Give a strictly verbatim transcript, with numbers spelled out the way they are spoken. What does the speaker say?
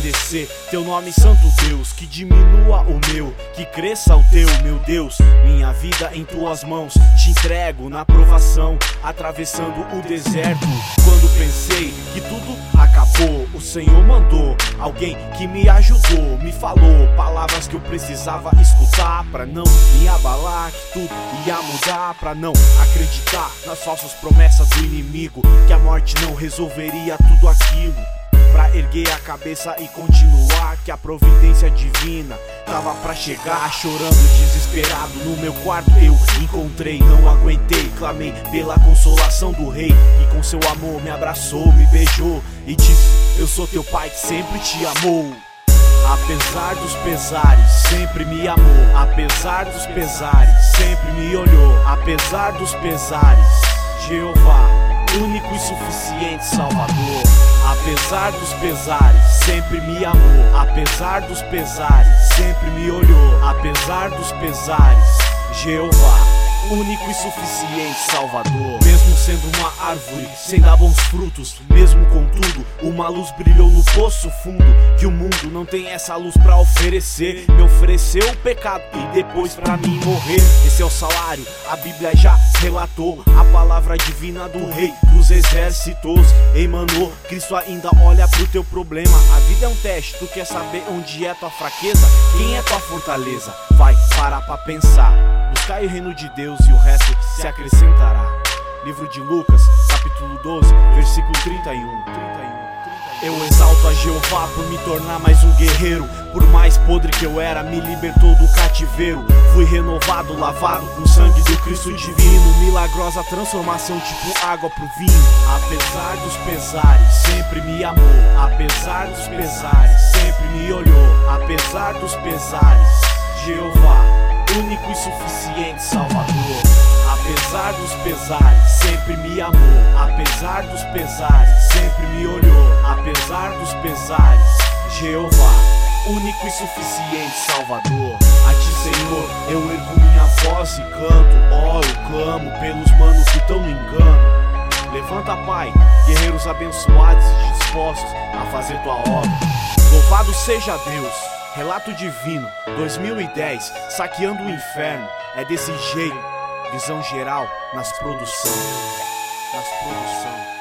engrandecer teu nome, santo Deus. Que diminua o meu, que cresça o teu, meu Deus. Minha vida em tuas mãos, te entrego na provação, atravessando o deserto. Quando pensei que tudo acabou, o Senhor mandou alguém que me ajudou, me falou palavras que eu precisava escutar, pra não me abalar, que tudo ia mudar, pra não acreditar nas falsas promessas do inimigo, que a morte não resolveria tudo aquilo. Pra erguer a cabeça e continuar, que a providência divina tava pra chegar. Chorando desesperado no meu quarto eu encontrei, não aguentei, clamei pela consolação do rei, e com seu amor me abraçou, me beijou e disse: eu sou teu pai que sempre te amou. Apesar dos pesares, sempre me amou. Apesar dos pesares, sempre me olhou. Apesar dos pesares, Jeová, único e suficiente Salvador. Apesar dos pesares, sempre me amou. Apesar dos pesares, sempre me olhou. Apesar dos pesares, Jeová, único e suficiente Salvador. Mesmo sendo uma árvore sem dar bons frutos, mesmo contudo uma luz brilhou no poço fundo, que o mundo não tem essa luz pra oferecer. Me ofereceu o pecado e depois pra mim morrer. Esse é o salário, a Bíblia já relatou. A palavra divina do Rei dos Exércitos emanou. Cristo ainda olha pro teu problema. A vida é um teste, tu quer saber onde é tua fraqueza? Quem é tua fortaleza? Vai parar pra pensar. Buscai o reino de Deus e o resto se acrescentará. Livro de Lucas, capítulo doze, versículo trinta e um. Eu exalto a Jeová por me tornar mais um guerreiro. Por mais podre que eu era, me libertou do cativeiro. Fui renovado, lavado com o sangue do Cristo divino. Milagrosa transformação, tipo água pro vinho. Apesar dos pesares, sempre me amou. Apesar dos pesares, sempre me olhou. Apesar dos pesares, Jeová, único e suficiente Salvador. Apesar dos pesares, sempre me amou. Apesar dos pesares, sempre me olhou. Apesar dos pesares, Jeová, único e suficiente Salvador. A ti, Senhor, eu ergo minha voz e canto. Oro, clamo pelos manos que tão no engano. Levanta, Pai, guerreiros abençoados e dispostos a fazer tua obra. Louvado seja Deus. Relato divino, dois mil e dez, saqueando o inferno. É desse jeito, visão geral nas produções, nas produções.